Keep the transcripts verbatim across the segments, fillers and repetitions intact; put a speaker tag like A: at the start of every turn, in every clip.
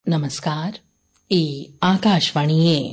A: नमस्कार, ਇਹ ਆਕਾਸ਼ਵਾਣੀ ਹੈ।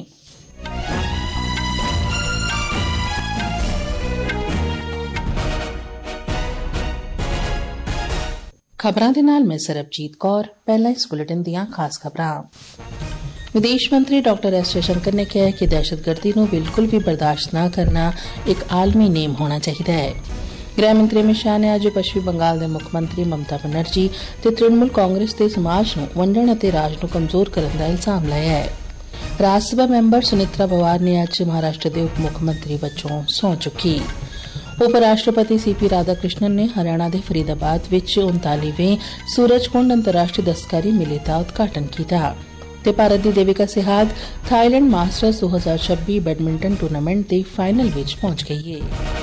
A: ਖਬਰਾਂ ਦੇ ਨਾਲ ਮੈਂ ਸਰਬਜੀਤ ਕੌਰ। ਪਹਿਲਾਂ ਇਸ ਬੁਲੇਟਿਨ ਦੀਆਂ ਖਾਸ ਖਬਰਾਂ। ਵਿਦੇਸ਼ ਮੰਤਰੀ ਡਾਕਟਰ ਐਸ ਜੈਸ਼ੰਕਰ ਨੇ ਕਿਹਾ ਕਿ ਦਹਿਸ਼ਤਗਰਦੀ ਨੂੰ ਬਿਲਕੁਲ ਵੀ ਬਰਦਾਸ਼ਤ ਨਾ ਕਰਨਾ ਇੱਕ ਆਲਮੀ ਨੇਮ ਹੋਣਾ ਚਾਹੀਦਾ ਹੈ। गृह मंत्री अमित शाह ने अज पश्चिमी बंगाल के मुख्यमंत्री ममता बनर्जी ते तृणमूल कांग्रेस के समाज नूं वंडण अते राज नूं कमजोर करन दा इल्जाम लाया है। राज सभा मैंबर सुनित्रा पवार ने अज महाराष्ट्र के उप मुख्यमंत्री वजों सौं चुकी। उप राष्ट्रपति सी पी राधाकृष्णन ने हरियाणा के फरीदाबाद विच उनतालीवें सूरजकुंड अंतर्राष्ट्रीय दस्तकारी मेले का उद्घाटन किया। ते भारत की देविका सिहाग थाईलैंड मास्टर्स दो हज़ार छब्बीस बैडमिंटन टूर्नामेंट के फाइनल विच पहुंच गई है।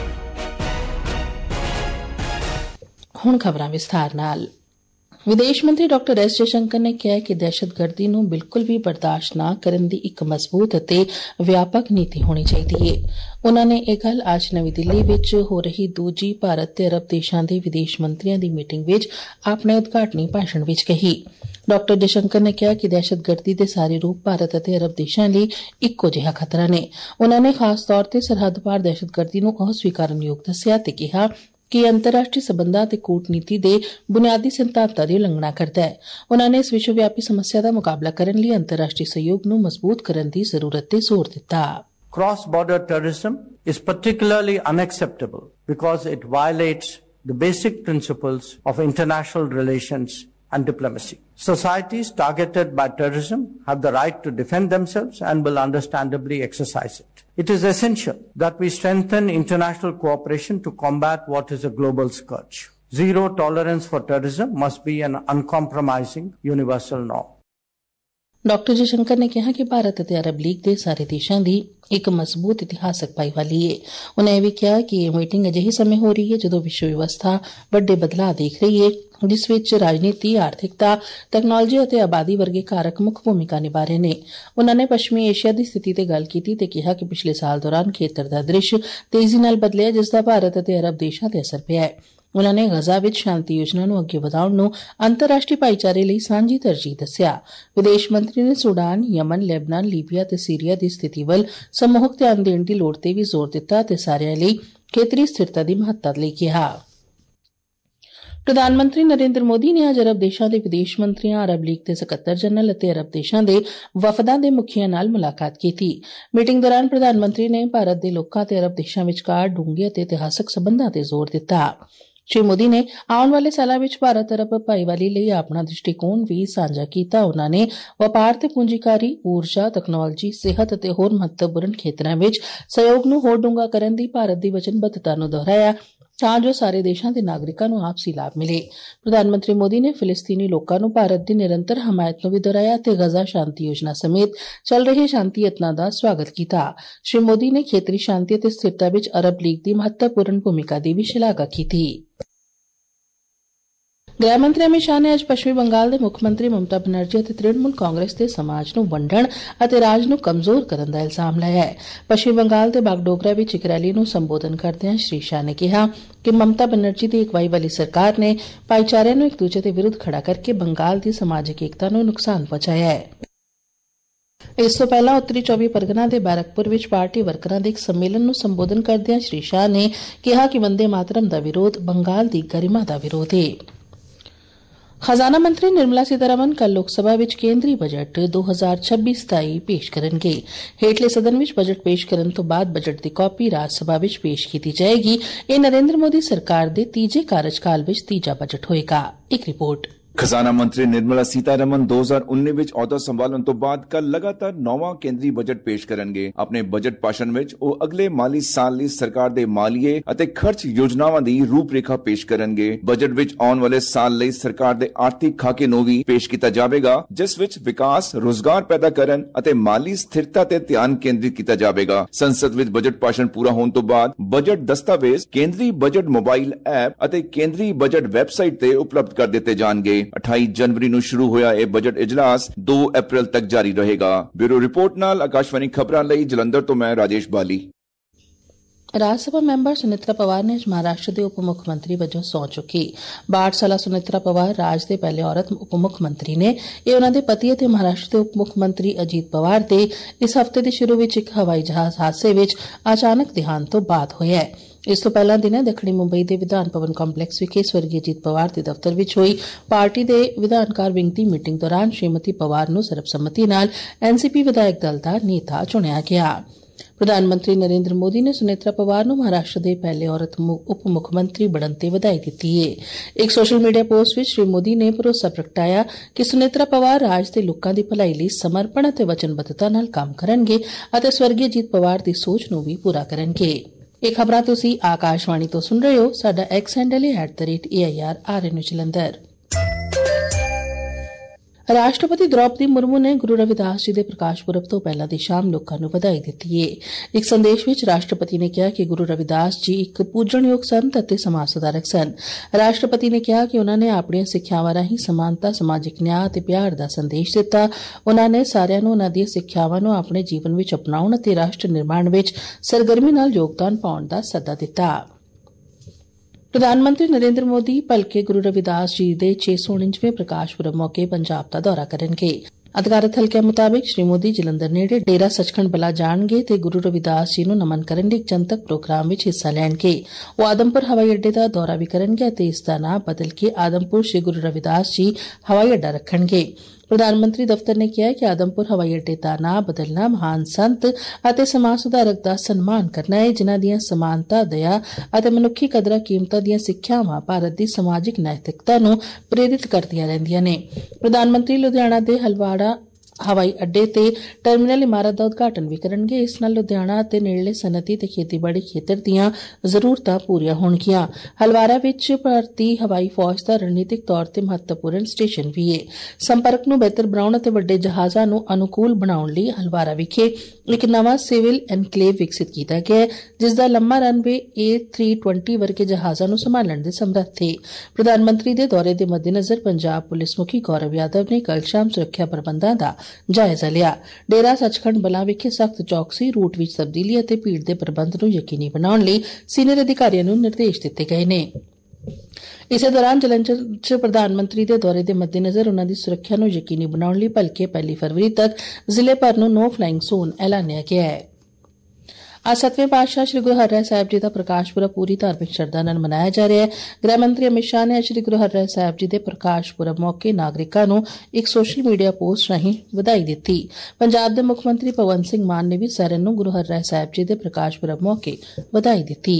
A: ਹੁਣ ਖਬਰਾਂ ਵਿਸਥਾਰ ਨਾਲ। ਵਿਦੇਸ਼ ਮੰਤਰੀ ਡਾਕਟਰ ਐਸ ਜੈਸ਼ੰਕਰ ਨੇ ਕਿਹਾ ਕਿ ਦਹਿਸ਼ਤਗਰਦੀ ਨੂੰ ਬਿਲਕੁਲ ਵੀ ਬਰਦਾਸ਼ਤ ਨਾ ਕਰਨ ਦੀ ਇੱਕ ਮਜ਼ਬੂਤ ਅਤੇ ਵਿਆਪਕ ਨੀਤੀ ਹੋਣੀ ਚਾਹੀਦੀ ਹੈ। ਉਨ੍ਹਾਂ ਨੇ ਇਹ ਗੱਲ ਅੱਜ ਨਵੀਂ ਦਿੱਲੀ ਵਿੱਚ ਹੋ ਰਹੀ ਦੂਜੀ ਭਾਰਤ ਤੇ ਅਰਬ ਦੇਸ਼ਾਂ ਦੇ ਵਿਦੇਸ਼ ਮੰਤਰੀਆਂ ਦੀ ਮੀਟਿੰਗ ਵਿੱਚ ਆਪਣੇ ਉਦਘਾਟਨੀ ਭਾਸ਼ਣ ਵਿੱਚ ਕਹੀ। ਡਾਕਟਰ ਜੈਸ਼ੰਕਰ ਨੇ ਕਿਹਾ ਕਿ ਦਹਿਸ਼ਤਗਰਦੀ ਦੇ ਸਾਰੇ ਰੂਪ ਭਾਰਤ ਅਤੇ ਅਰਬ ਦੇਸ਼ਾਂ ਲਈ ਇੱਕੋ ਜਿਹਾ ਖਤਰਾ ਨੇ। ਉਨ੍ਹਾਂ ਨੇ ਖਾਸ ਤੌਰ ਤੇ ਸਰਹੱਦ ਪਾਰ ਦਹਿਸ਼ਤਗਰਦੀ ਨੂੰ ਅਸਵੀਕਾਰਨਯੋਗ ਦੱਸਿਆ ਤੇ ਕਿਹਾ कि अंतर्राष्ट्रीय संबंधां ते कूटनीति दे बुनियादी सिद्धांतां दी उलंघना करदा है। उन्होंने ने इस विश्वव्यापी समस्या का मुकाबला करने लिए अंतर्राष्ट्रीय सहयोग नूं मजबूत करने की जरूरत ते जोर दिता।
B: Cross-border terrorism is particularly unacceptable because it violates the basic principles of international relations and diplomacy. Societies targeted by terrorism have the right to defend themselves and will understandably exercise it. It is essential that we strengthen international cooperation to combat what is a global scourge. Zero tolerance for terrorism must be an uncompromising universal norm.
A: Doctor Jaishankar ਨੇ ਕਿਹਾ ਕਿ ਭਾਰਤ ਅਤੇ ਅਰਬ league ਦੇ ਸਾਰੇ ਦੇਸ਼ਾਂ ਦੀ ਇੱਕ ਮਜ਼ਬੂਤ ਇਤਿਹਾਸਕ ਭਾਈਵਾਲੀ ਹੈ। ਉਨ੍ਹਾਂ ਇਹ ਵੀ ਕਿਹਾ ਕਿ ਇਹ ਮੀਟਿੰਗ ਅਜਿਹੇ ਸਮੇਂ ਹੋ ਰਹੀ ਹੈ ਜਦੋਂ ਵਿਸ਼ਵ ਵਿਵਸਥਾ ਵੱਡੇ ਬਦਲਾਅ ਦੇਖ ਰਹੀ ਹੈ, ਜਿਸ ਵਿੱਚ ਰਾਜਨੀਤੀ, ਆਰਥਿਕਤਾ, ਤਕਨਾਲੋਜੀ ਅਤੇ ਆਬਾਦੀ ਵਰਗੇ ਕਾਰਕ ਮੁੱਖ ਭੂਮਿਕਾ ਨਿਭਾ ਰਹੇ ਨੇ। ਉਨ੍ਹਾਂ ਨੇ ਪੱਛਮੀ ਏਸ਼ੀਆ ਦੀ ਸਥਿਤੀ ਤੇ ਗੱਲ ਕੀਤੀ ਤੇ ਕਿਹਾ ਕਿ ਪਿਛਲੇ ਸਾਲ ਦੌਰਾਨ ਖੇਤਰ ਦਾ ਦ੍ਰਿਸ਼ ਤੇਜ਼ੀ ਨਾਲ ਬਦਲਿਆ, ਜਿਸ ਦਾ ਭਾਰਤ ਅਤੇ ਅਰਬ ਦੇਸ਼ਾਂ ਤੇ ਅਸਰ ਪਿਆ ਹੈ। ਉਨ੍ਹਾਂ ਨੇ ਗਜ਼ਾ ਵਿੱਚ ਸ਼ਾਂਤੀ ਯੋਜਨਾ ਨੂੰ ਅੱਗੇ ਵਧਾਉਣ ਨੂੰ ਅੰਤਰਰਾਸ਼ਟਰੀ ਭਾਈਚਾਰੇ ਲਈ ਸਾਂਝੀ ਤਰਜੀਹ ਦੱਸਿਆ। ਵਿਦੇਸ਼ ਮੰਤਰੀ ਨੇ ਸੁਡਾਨ, ਯਮਨ, ਲੈਬਨਾਨ, ਲੀਬੀਆ ਤੇ ਸੀਰੀਆ ਦੀ ਸਥਿਤੀ ਵੱਲ ਸਮੂਹਕ ਧਿਆਨ ਦੇਣ ਦੀ ਲੋੜ ਤੇ ਵੀ ਜ਼ੋਰ ਦਿੱਤਾ ਤੇ ਸਾਰਿਆਂ ਲਈ ਖੇਤਰੀ ਸਥਿਰਤਾ ਦੀ ਮਹੱਤਤਾ ਲਈ ਕਿਹਾ। ਪ੍ਰਧਾਨ ਮੰਤਰੀ ਨਰਿੰਦਰ ਮੋਦੀ ਨੇ ਅੱਜ ਅਰਬ ਦੇਸ਼ਾਂ ਦੇ ਵਿਦੇਸ਼ ਮੰਤਰੀਆਂ, ਅਰਬ ਲੀਗ ਦੇ ਸਕੱਤਰ ਜਨਰਲ ਅਤੇ ਅਰਬ ਦੇਸ਼ਾਂ ਦੇ ਵਫਦਾਂ ਦੇ ਮੁਖੀਆਂ ਨਾਲ ਮੁਲਾਕਾਤ ਕੀਤੀ। ਮੀਟਿੰਗ ਦੌਰਾਨ ਪ੍ਰਧਾਨ ਮੰਤਰੀ ਨੇ ਭਾਰਤ ਦੇ ਲੋਕਾਂ ਤੇ ਅਰਬ ਦੇਸ਼ਾਂ ਵਿਚਕਾਰ ਡੂੰਘੇ ਅਤੇ ਇਤਿਹਾਸਕ ਸਬੰਧਾਂ ਤੇ ਜ਼ੋਰ ਦਿੱਤਾ। ਸ਼੍ਰੀ ਮੋਦੀ ਨੇ ਆਉਣ ਵਾਲੇ ਸਾਲਾਂ ਵਿੱਚ ਭਾਰਤ ਅਰਬ ਭਾਈਵਾਲੀ ਲਈ ਆਪਣਾ ਦ੍ਰਿਸ਼ਟੀਕੋਣ ਵੀ ਸਾਂਝਾ ਕੀਤਾ। ਉਨ੍ਹਾਂ ਨੇ ਵਪਾਰ ਤੇ ਪੂੰਜੀਕਾਰੀ, ਊਰਜਾ, ਤਕਨਾਲੋਜੀ, ਸਿਹਤ ਅਤੇ ਹੋਰ ਮਹੱਤਵਪੂਰਨ ਖੇਤਰਾਂ ਵਿੱਚ ਸਹਿਯੋਗ ਨੂੰ ਹੋਰ ਡੂੰਘਾ ਕਰਨ ਦੀ ਭਾਰਤ ਦੀ ਵਚਨਬੱਧਤਾ ਨੂੰ ਦੁਹਰਾਇਆ ਤਾਂ ਜੋ ਸਾਰੇ ਦੇਸ਼ਾਂ ਦੇ ਨਾਗਰਿਕਾਂ ਨੂੰ ਆਪਸੀ ਲਾਭ ਮਿਲੇ। ਪ੍ਰਧਾਨ ਮੰਤਰੀ ਮੋਦੀ ਨੇ ਫਿਲਿਸਤੀਨੀ ਲੋਕਾਂ ਨੂੰ ਭਾਰਤ ਦੀ ਨਿਰੰਤਰ ਹਮਾਇਤ ਨੂੰ ਵੀ ਦੁਹਰਾਇਆ ਤੇ ਗਜ਼ਾ ਸ਼ਾਂਤੀ ਯੋਜਨਾ ਸਮੇਤ ਚੱਲ ਰਹੇ ਸ਼ਾਂਤੀ ਯਤਨਾਂ ਦਾ ਸਵਾਗਤ ਕੀਤਾ। ਸ਼੍ਰੀ ਮੋਦੀ ਨੇ ਖੇਤਰੀ ਸ਼ਾਂਤੀ ਅਤੇ ਸਥਿਰਤਾ ਵਿੱਚ ਅਰਬ ਲੀਗ ਦੀ ਮਹੱਤਵਪੂਰਨ ਭੂਮਿਕਾ ਦੀ ਵੀ ਸ਼ਲਾਘਾ ਕੀਤੀ। गृह मंत्री अमित शाह ने आज पश्चिमी बंगाल के मुख्यमंत्री ममता बनर्जी और तृणमूल कांग्रेस के समाज नूं वंडण अते राज नूं कमजोर करन दा इल्जाम लाया है। पश्चिमी बंगाल के बागडोगरा विच एक रैली नूं संबोधन करदਿਆਂ श्री शाह ने कहा कि ममता बनर्जी की अगवाई वाली सरकार ने भाईचारे नूं एक दूजे के विरुद्ध खड़ा करके बंगाल की समाजिक एकता नूं नुकसान पहुंचाया है। इस तो पहला उत्तरी चौबी परगना के बैरकपुर विच पार्टी वर्करां दे एक सम्मेलन नूं संबोधन करदਿਆਂ श्री शाह ने कहा कि वंदे मातरम का विरोध बंगाल की गरिमा का विरोध है। खजाना मंत्री निर्मला सीतारमण कल लोक सभा विच केंद्री बजट दो हज़ार छब्बीस सताई पेश करनगे। हेठले सदन विच बजट पेश करन तो बाद बजट दी कॉपी राज सभा विच पेश कीती जाएगी। यह नरेंद्र मोदी सरकार दे तीजे कार्यकाल विच तीजा बजट होएगा। एक रिपोर्ट।
C: खजाना मंत्री निर्मला सीतारमण दो हज़ार उन्नीस ਵਿੱਚ ਅਹੁਦਾ ਸੰਭਾਲਣ ਤੋਂ ਬਾਅਦ ਕੱਲ ਲਗਾਤਾਰ ਨੌਵਾਂ ਕੇਂਦਰੀ ਬਜਟ ਪੇਸ਼ ਕਰਨਗੇ। ਆਪਣੇ ਬਜਟ ਭਾਸ਼ਣ ਵਿੱਚ ਉਹ ਅਗਲੇ ਮਾਲੀ ਸਾਲ ਲਈ ਸਰਕਾਰ ਦੇ ਮਾਲੀਏ ਅਤੇ ਖਰਚ ਯੋਜਨਾਵਾਂ ਦੀ ਰੂਪਰੇਖਾ ਪੇਸ਼ ਕਰਨਗੇ। ਬਜਟ ਵਿੱਚ ਆਉਣ ਵਾਲੇ ਸਾਲ ਲਈ ਸਰਕਾਰ ਦੇ ਆਰਥਿਕ ਖਾਕੇ ਨੂੰ ਵੀ ਪੇਸ਼ ਕੀਤਾ ਜਾਵੇਗਾ, ਜਿਸ ਵਿੱਚ ਵਿਕਾਸ, ਰੋਜ਼ਗਾਰ ਪੈਦਾ ਕਰਨ ਅਤੇ ਮਾਲੀ ਸਥਿਰਤਾ ਤੇ ਧਿਆਨ ਕੇਂਦਰਿਤ ਕੀਤਾ ਜਾਵੇਗਾ। ਸੰਸਦ ਵਿੱਚ ਬਜਟ ਭਾਸ਼ਣ ਪੂਰਾ ਹੋਣ ਤੋਂ ਬਾਅਦ ਬਜਟ ਦਸਤਾਵੇਜ਼ ਕੇਂਦਰੀ ਬਜਟ ਮੋਬਾਈਲ ਐਪ ਅਤੇ ਕੇਂਦਰੀ ਬਜਟ ਵੈਬਸਾਈਟ ਤੇ ਉਪਲਬਧ ਕਰ ਦਿੱਤੇ ਜਾਣਗੇ। अठाई जनवरी ਨੂੰ ਸ਼ੁਰੂ ਹੋਇਆ ਇਹ ਬਜਟ ਇਜਲਾਸ दो अप्रैल तक ਜਾਰੀ ਰਹੇਗਾ। ਬਿਊਰੋ ਰਿਪੋਰਟ ਨਾਲ ਆਕਾਸ਼ਵਾਣੀ ਖਬਰਾਂ ਲਈ ਜਲੰਧਰ ਤੋਂ ਮੈਂ ਰਾਜੇਸ਼ ਬਾਲੀ।
A: ਰਾਜ ਸਭਾ ਮੈਂਬਰ ਸੁਨਿਤਰਾ ਪਵਾਰ ਨੇ ਅੱਜ ਮਹਾਰਾਸ਼ਟਰ ਦੇ ਉਪ ਮੁੱਖ ਮੰਤਰੀ ਵਜੋਂ ਸਹੁੰ ਚੁੱਕੀ। ਬਾਹਠ ਸਾਲਾ ਸੁਨਿਤਰਾ ਪਵਾਰ ਰਾਜ ਦੇ ਪਹਿਲੇ ਔਰਤ ਉਪ ਮੁੱਖ ਮੰਤਰੀ ਨੇ। ਇਹ ਉਨ੍ਹਾਂ ਦੇ ਪਤੀ ਅਤੇ ਮਹਾਰਾਸ਼ਟਰ ਦੇ ਉਪ ਮੁੱਖ ਮੰਤਰੀ ਅਜੀਤ ਪਵਾਰ ਦੇ ਇਸ ਹਫ਼ਤੇ ਦੇ ਸ਼ੁਰੂ ਵਿੱਚ ਇੱਕ ਹਵਾਈ ਜਹਾਜ਼ ਹਾਦਸੇ ਵਿੱਚ ਅਚਾਨਕ ਦੇਹਾਂਤ ਤੋਂ ਬਾਅਦ ਹੋਇਆ ਹੈ। ਇਸ ਤੋਂ ਪਹਿਲਾਂ ਦਿਨੇ ਦੱਖਣੀ ਮੁੰਬਈ ਦੇ ਵਿਧਾਨ ਭਵਨ ਕੰਪਲੈਕਸ ਵਿਖੇ ਸਵਰਗੀ ਅਜੀਤ ਪਵਾਰ ਦੇ ਦਫ਼ਤਰ ਵਿੱਚ ਹੋਈ ਪਾਰਟੀ ਦੇ ਵਿਧਾਨਕਾਰ ਵਿੰਗ ਦੀ ਮੀਟਿੰਗ ਦੌਰਾਨ ਸ਼੍ਰੀਮਤੀ ਪਵਾਰ ਨੂੰ ਸਰਬਸੰਮਤੀ ਨਾਲ ਐਨਸੀਪੀ ਵਿਧਾਇਕ ਦਲ ਦਾ ਨੇਤਾ ਚੁਣਿਆ ਗਿਆ। ਪ੍ਰਧਾਨ ਮੰਤਰੀ ਨਰਿੰਦਰ ਮੋਦੀ ਨੇ ਸੁਨਿਤਰਾ ਪਵਾਰ ਨੂੰ ਮਹਾਰਾਸ਼ਟਰ ਦੇ ਪਹਿਲੇ ਔਰਤ ਉਪ ਮੁੱਖ ਮੰਤਰੀ ਬਣਨ ਤੇ ਵਧਾਈ ਦਿੱਤੀ ਹੈ। ਇੱਕ ਸੋਸ਼ਲ ਮੀਡੀਆ ਪੋਸਟ ਵਿੱਚ ਸ਼੍ਰੀ ਮੋਦੀ ਨੇ ਭਰੋਸਾ ਪ੍ਰਗਟਾਇਆ ਕਿ ਸੁਨਿਤਰਾ ਪਵਾਰ ਰਾਜ ਦੇ ਲੋਕਾਂ ਦੀ ਭਲਾਈ ਲਈ ਸਮਰਪਣ ਅਤੇ ਵਚਨਬੱਧਤਾ ਨਾਲ ਕੰਮ ਕਰਨਗੇ ਅਤੇ ਸਵਰਗੀ ਅਜੀਤ ਪਵਾਰ ਦੀ ਸੋਚ ਨੂੰ ਵੀ ਪੂਰਾ ਕਰਨਗੇ। ਇਹ ਖਬਰਾਂ ਤੁਸੀਂ ਆਕਾਸ਼ਵਾਣੀ ਤੋਂ ਸੁਣ ਰਹੇ ਹੋ। ਸਾਡਾ ਐਕਸ ਹੈਂਡਲ ਹੈ at the rate A I R R N Jalandhar. ਰਾਸ਼ਟਰਪਤੀ ਦ੍ਰੌਪਦੀ ਮੁਰਮੂ ਨੇ ਗੁਰੂ ਰਵਿਦਾਸ ਜੀ ਦੇ ਪ੍ਰਕਾਸ਼ ਪੁਰਬ ਤੋਂ ਪਹਿਲਾਂ ਦੀ ਸ਼ਾਮ ਲੋਕਾਂ ਨੂੰ ਵਧਾਈ ਦਿੱਤੀ ਹੈ। ਇੱਕ ਸੰਦੇਸ਼ ਵਿੱਚ ਰਾਸ਼ਟਰਪਤੀ ਨੇ ਕਿਹਾ ਕਿ ਗੁਰੂ ਰਵਿਦਾਸ ਜੀ ਇੱਕ ਪੂਜਣਯੋਗ ਸੰਤ ਅਤੇ ਸਮਾਜ ਸੁਧਾਰਕ ਸਨ। ਰਾਸ਼ਟਰਪਤੀ ਨੇ ਕਿਹਾ ਕਿ ਉਨ੍ਹਾਂ ਨੇ ਆਪਣੀਆਂ ਸਿੱਖਿਆਵਾਂ ਰਾਹੀਂ ਸਮਾਨਤਾ, ਸਮਾਜਿਕ ਨਿਆਂ ਅਤੇ ਪਿਆਰ ਦਾ ਸੰਦੇਸ਼ ਦਿੱਤਾ। ਉਨ੍ਹਾਂ ਨੇ ਸਾਰਿਆਂ ਨੂੰ ਉਨ੍ਹਾਂ ਦੀਆਂ ਸਿੱਖਿਆਵਾਂ ਨੂੰ ਆਪਣੇ ਜੀਵਨ ਵਿੱਚ ਅਪਣਾਉਣ ਅਤੇ ਰਾਸ਼ਟਰ ਨਿਰਮਾਣ ਵਿੱਚ ਸਰਗਰਮੀ ਨਾਲ ਯੋਗਦਾਨ ਪਾਉਣ ਦਾ ਸੱਦਾ ਦਿੱਤਾ। ਪ੍ਰਧਾਨ ਮੰਤਰੀ ਨਰਿੰਦਰ ਮੋਦੀ ਭਲਕੇ ਗੁਰੂ ਰਵਿਦਾਸ ਜੀ ਦੇ ਛੇ ਸੌ ਉਣੰਜਵੇਂ ਪ੍ਰਕਾਸ਼ ਪੁਰਬ ਮੌਕੇ ਪੰਜਾਬ ਦਾ ਦੌਰਾ ਕਰਨਗੇ। ਅਧਿਕਾਰਤ ਹਲਕਿਆਂ ਮੁਤਾਬਿਕ ਸ਼੍ਰੀ ਮੋਦੀ ਜਲੰਧਰ ਨੇੜੇ ਡੇਰਾ ਸੱਚਖੰਡ ਬਲਾ ਜਾਣਗੇ ਤੇ ਗੁਰੂ ਰਵਿਦਾਸ ਜੀ ਨੂੰ ਨਮਨ ਕਰਨ ਲਈ ਇੱਕ ਜਨਤਕ ਪ੍ਰੋਗਰਾਮ ਵਿੱਚ ਹਿੱਸਾ ਲੈਣਗੇ। ਉਹ ਆਦਮਪੁਰ ਹਵਾਈ ਅੱਡੇ ਦਾ ਦੌਰਾ ਵੀ ਕਰਨਗੇ ਅਤੇ ਇਸ ਦਾ ਨਾਂ ਬਦਲ ਕੇ ਆਦਮਪੁਰ ਸ਼੍ਰੀ ਗੁਰੂ ਰਵਿਦਾਸ ਜੀ ਹਵਾਈ ਅੱਡਾ ਰੱਖਣਗੇ। ਪ੍ਰਧਾਨ ਮੰਤਰੀ ਦਫ਼ਤਰ ਨੇ ਕਿਹਾ ਕਿ ਆਦਮਪੁਰ ਹਵਾਈ ਅੱਡੇ ਦਾ ਨਾਂ ਬਦਲਣਾ ਮਹਾਨ ਸੰਤ ਅਤੇ ਸਮਾਜ ਸੁਧਾਰਕ ਦਾ ਸਨਮਾਨ ਕਰਨਾ ਹੈ, ਜਿਨ੍ਹਾਂ ਦੀਆਂ ਸਮਾਨਤਾ, ਦਇਆ ਅਤੇ ਮਨੁੱਖੀ ਕਦਰਾਂ ਕੀਮਤਾਂ ਦੀਆਂ ਸਿੱਖਿਆਵਾਂ ਭਾਰਤ ਦੀ ਸਮਾਜਿਕ ਨੈਤਿਕਤਾ ਨੂੰ ਪ੍ਰੇਰਿਤ ਕਰਦੀਆਂ ਰਹਿੰਦੀਆਂ ਨੇ। ਪ੍ਰਧਾਨ ਮੰਤਰੀ ਲੁਧਿਆਣਾ ਦੇ ਹਲਵਾੜਾ ਹਵਾਈ ਅੱਡੇ ਤੇ ਟਰਮੀਨਲ ਇਮਾਰਤ ਦਾ ਉਦਘਾਟਨ ਵੀ ਕਰਨਗੇ। ਇਸ ਨਾਲ ਲੁਧਿਆਣਾ ਅਤੇ ਨੇੜਲੇ ਸਨਅਤੀ ਤੇ ਖੇਤੀਬਾੜੀ ਖੇਤਰ ਦੀਆਂ ਜ਼ਰੂਰਤਾਂ ਪੂਰੀਆਂ ਹੋਣਗੀਆਂ। ਹਲਵਾਰਾ ਵਿੱਚ ਭਾਰਤੀ ਹਵਾਈ ਫੌਜ ਦਾ ਰਣਨੀਤਿਕ ਤੌਰ ਤੇ ਮਹੱਤਵਪੂਰਨ ਸਟੇਸ਼ਨ ਵੀ ਹੈ। ਸੰਪਰਕ ਨੂੰ ਬਿਹਤਰ ਬਣਾਉਣ ਅਤੇ ਵੱਡੇ ਜਹਾਜ਼ਾਂ ਨੂੰ ਅਨੁਕੂਲ ਬਣਾਉਣ ਲਈ ਹਲਵਾਰਾ ਵਿਖੇ ਇੱਕ ਨਵਾਂ ਸਿਵਲ ਐਨਕਲੇਵ ਵਿਕਸਿਤ ਕੀਤਾ ਗਿਆ ਹੈ, ਜਿਸ ਦਾ ਲੰਮਾ ਰਨਵੇ ਏ ਥ੍ਰੀ ਟਵੰਟੀ ਵਰਗੇ ਜਹਾਜ਼ਾਂ ਨੂੰ ਸੰਭਾਲਣ ਦੇ ਸਮਰੱਥ ਹੈ। ਪ੍ਰਧਾਨ ਮੰਤਰੀ ਦੇ ਦੌਰੇ ਦੇ ਮੱਦੇਨਜ਼ਰ ਪੰਜਾਬ ਪੁਲਿਸ ਮੁਖੀ ਗੌਰਵ ਯਾਦਵ ਨੇ ਕੱਲ੍ਹ ਸ਼ਾਮ ਸੁਰੱਖਿਆ ਪ੍ਰਬੰਧਾਂ ਦਾ ਜਾਇਜ਼ਾ ਲਿਆ। ਡੇਰਾ ਸੱਚਖੰਡ ਬਲਾਂ ਵਿਖੇ ਸਖਤ ਚੌਕਸੀ, ਰੂਟ ਵਿੱਚ ਤਬਦੀਲੀ ਅਤੇ ਭੀੜ ਦੇ ਪ੍ਰਬੰਧ ਨੂੰ ਯਕੀਨੀ ਬਣਾਉਣ ਲਈ ਸੀਨੀਅਰ ਅਧਿਕਾਰੀਆਂ ਨੂੰ ਨਿਰਦੇਸ਼ ਦਿੱਤੇ ਗਏ ਨੇ। ਇਸੇ ਦੌਰਾਨ ਜਲੰਧਰ ਚ ਪ੍ਰਧਾਨ ਮੰਤਰੀ ਦੇ ਦੌਰੇ ਦੇ ਮੱਦੇਨਜ਼ਰ ਉਨ੍ਹਾਂ ਦੀ ਸੁਰੱਖਿਆ ਨੂੰ ਯਕੀਨੀ ਬਣਾਉਣ ਲਈ ਭਲਕੇ ਪਹਿਲੀ ਫਰਵਰੀ ਤੱਕ ਜ਼ਿਲ੍ਹੇ ਭਰ ਨੂੰ ਨੋ ਫਲਾਈਂਗ ਜ਼ੋਨ ਐਲਾਨਿਆ ਗਿਆ ਹੈ। ਅੱਜ ਸੱਤਵੇਂ ਪਾਤਸ਼ਾਹ ਸ੍ਰੀ ਗੁਰੂ ਹਰਿਰਾਏ ਸਾਹਿਬ ਜੀ ਦਾ ਪ੍ਰਕਾਸ਼ ਪੁਰਬ ਪੂਰੀ ਧਾਰਮਿਕ ਸ਼ਰਧਾ ਨਾਲ ਮਨਾਇਆ ਜਾ ਰਿਹਾ ਹੈ। ਗ੍ਰਹਿ ਮੰਤਰੀ ਅਮਿਤ ਸ਼ਾਹ ਨੇ ਸ੍ਰੀ ਗੁਰੂ ਹਰਿਰਾਏ ਸਾਹਿਬ ਜੀ ਦੇ ਪ੍ਰਕਾਸ਼ ਪੁਰਬ ਮੌਕੇ ਨਾਗਰਿਕਾਂ ਨੂੰ ਇੱਕ ਸੋਸ਼ਲ ਮੀਡੀਆ ਪੋਸਟ ਰਾਹੀਂ ਵਧਾਈ ਦਿੱਤੀ। ਪੰਜਾਬ ਦੇ ਮੁੱਖ ਮੰਤਰੀ ਭਗਵੰਤ ਸਿੰਘ ਮਾਨ ਨੇ ਵੀ ਸਾਰਿਆਂ ਨੂੰ ਗੁਰੂ ਹਰਿਰਾਏ ਸਾਹਿਬ ਜੀ ਦੇ ਪ੍ਰਕਾਸ਼ ਪੁਰਬ ਮੌਕੇ ਵਧਾਈ ਦਿੱਤੀ।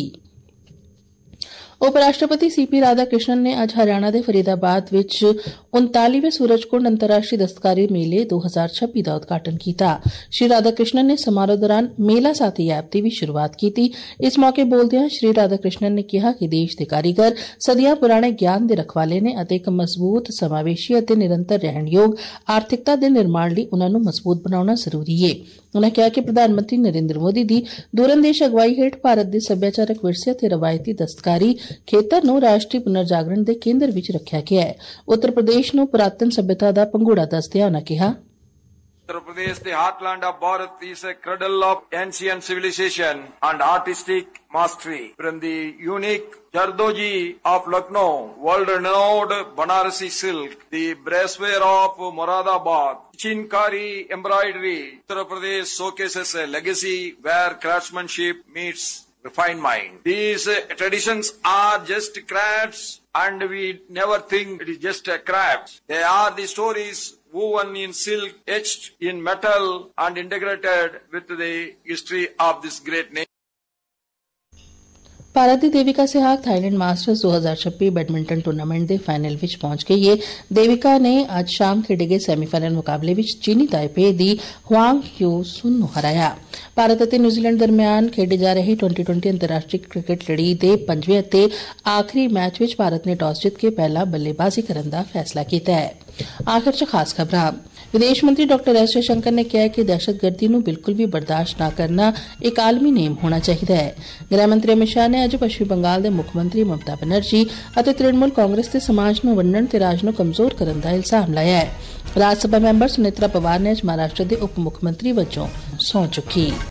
A: ਉਪ ਰਾਸ਼ਟਰਪਤੀ ਸੀ ਪੀ ਰਾਧਾ ਕ੍ਰਿਸ਼ਨਨ ਨੇ ਅੱਜ ਹਰਿਆਣਾ ਦੇ ਫਰੀਦਾਬਾਦ ਵਿੱਚ ਉਨਤਾਲੀਵੇਂ ਸੂਰਜਕੁੰਡ ਅੰਤਰਰਾਸ਼ਟਰੀ ਦਸਤਕਾਰੀ ਮੇਲੇ ਦੋ ਹਜ਼ਾਰ ਛੱਬੀ ਦਾ ਉਦਘਾਟਨ ਕੀਤਾ। ਸ਼੍ਰੀ ਰਾਧਾ ਕ੍ਰਿਸ਼ਨਨ ਨੇ ਸਮਾਰੋਹ ਦੌਰਾਨ ਮੇਲਾ ਸਾਥੀ ਐਪ ਦੀ ਵੀ ਸ਼ੁਰੂਆਤ ਕੀਤੀ। ਇਸ ਮੌਕੇ ਬੋਲਦਿਆਂ ਸ਼੍ਰੀ ਰਾਧਾ ਕ੍ਰਿਸ਼ਨਨ ਨੇ ਕਿਹਾ ਕਿ ਦੇਸ਼ ਦੇ ਕਾਰੀਗਰ ਸਦੀਆਂ ਪੁਰਾਣੇ ਗਿਆਨ ਦੇ ਰਖਵਾਲੇ ਨੇ ਅਤੇ ਇੱਕ ਮਜ਼ਬੂਤ, ਸਮਾਵੇਸ਼ੀ ਅਤੇ ਨਿਰੰਤਰ ਰਹਿਣਯੋਗ ਆਰਥਿਕਤਾ ਦੇ ਨਿਰਮਾਣ ਲਈ ਉਨ੍ਹਾਂ ਨੂੰ ਮਜ਼ਬੂਤ ਬਣਾਉਣਾ ਜ਼ਰੂਰੀ ਹੈ। ਉਨ੍ਹਾਂ ਕਿਹਾ ਕਿ ਪ੍ਰਧਾਨ ਮੰਤਰੀ ਨਰਿੰਦਰ ਮੋਦੀ ਦੀ ਦੂਰਅੰਦੇਸ਼ ਅਗਵਾਈ ਹੇਠ ਭਾਰਤ ਦੇ ਸੱਭਿਆਚਾਰਕ ਵਿਰਸੇ ਅਤੇ ਰਵਾਇਤੀ ਦਸਤਕਾਰੀ ਖੇਤਰ ਨੂੰ ਰਾਸ਼ਟਰੀ ਪੁਨਰਜਾਗਰਣ ਦੇ ਕੇਂਦਰ ਵਿੱਚ ਰੱਖਿਆ ਗਿਆ ਹੈ। ਉੱਤਰ ਪ੍ਰਦੇਸ਼ ਨੂੰ ਪੁਰਾਤਨ ਸੱਭਿਅਤਾ ਦਾ ਪੰਘੂੜਾ ਦੱਸਦਿਆਂ ਉਨ੍ਹਾਂ ਕਿਹਾ,
D: Uttar Pradesh, the heartland of Bharat, is a cradle of ancient civilization and artistic mastery. From the unique Jardoji of Lucknow, world-renowned Banarasi silk, the bracewear of Moradabad, Chinkari embroidery, Uttar Pradesh showcases a legacy where craftsmanship meets refined mind. These uh, traditions are just crafts, and we never think it is just a craft. They are the stories woven in silk, etched in metal, and integrated with the history of this great nation.
A: Bharat ਦੀ Devika Sehwag Thailand masters ਦੋ ਹਜ਼ਾਰ ਛੱਬੀ badminton tournament ਦੇ final ਵਿੱਚ ਪਹੁੰਚ ਗਈ ਹੈ। ਦੇਵਿਕਾ ਨੇ ਅੱਜ ਸ਼ਾਮ ਖੇਡੇ ਗਏ ਸੈਮੀਫਾਈਨਲ ਮੁਕਾਬਲੇ ਵਿੱਚ ਚੀਨੀ ਤਾਈਪੇ ਦੀ ਹੁਆਂਗ ਯੂ ਸੁਨ ਨੂੰ ਹਰਾਇਆ। ਭਾਰਤ ਅਤੇ ਨਿਊਜ਼ੀਲੈਂਡ ਦਰਮਿਆਨ ਖੇਡੇ ਜਾ ਰਹੇ ਟਵੈਂਟੀ ਟਵੈਂਟੀ ਅੰਤਰਰਾਸ਼ਟਰੀ ਕ੍ਰਿਕਟ ਲੜੀ ਦੇ ਪੰਜਵੇਂ ਅਤੇ ਆਖਰੀ ਮੈਚ ਵਿੱਚ ਭਾਰਤ ਨੇ ਟਾਸ ਜਿੱਤ ਕੇ ਪਹਿਲਾਂ ਬੱਲੇਬਾਜ਼ੀ ਕਰਨ ਦਾ ਫੈਸਲਾ ਕੀਤਾ ਹੈ। ਆਖਿਰ ਚ ਖਾਸ ਖਬਰਾਂ। ਵਿਦੇਸ਼ ਮੰਤਰੀ ਡਾਕਟਰ ਐਸ ਜयशंकर ਨੇ ਕਿਹਾ ਕਿ ਦਹਿਸ਼ਤਗਰਦੀ ਨੂੰ ਬਿਲਕੁਲ ਵੀ ਬਰਦਾਸ਼ਤ ਨਾ ਕਰਨਾ ਇੱਕ ਆਲਮੀ ਨੇਮ ਹੋਣਾ ਚਾਹੀਦਾ ਹੈ। ਗ੍ਰਹਿ ਮੰਤਰੀ ਅਮਿਤ ਸ਼ਾਹ ਨੇ ਅੱਜ ਪੱਛਮੀ ਬੰਗਾਲ ਦੇ ਮੁੱਖ ਮੰਤਰੀ ਮਮਤਾ ਬੈਨਰਜੀ ਅਤੇ ਤ੍ਰਿਣਮੂਲ ਕਾਂਗਰਸ ਦੇ ਸਮਾਜ ਨੂੰ ਵੰਡਣ ਤੇ ਰਾਜ ਨੂੰ ਕਮਜ਼ੋਰ ਕਰਨ ਦਾ ਇਲਜ਼ਾਮ ਲਾਇਆ ਹੈ। ਰਾਜ ਸਭਾ ਮੈਂਬਰ ਸੁਨਿਤਰਾ ਪਵਾਰ ਨੇ ਅੱਜ ਮਹਾਰਾਸ਼ਟਰ ਦੇ ਉਪ ਮੁੱਖ ਮੰਤਰੀ ਵਜੋਂ ਸਹੁੰ ਚੁੱਕੀ।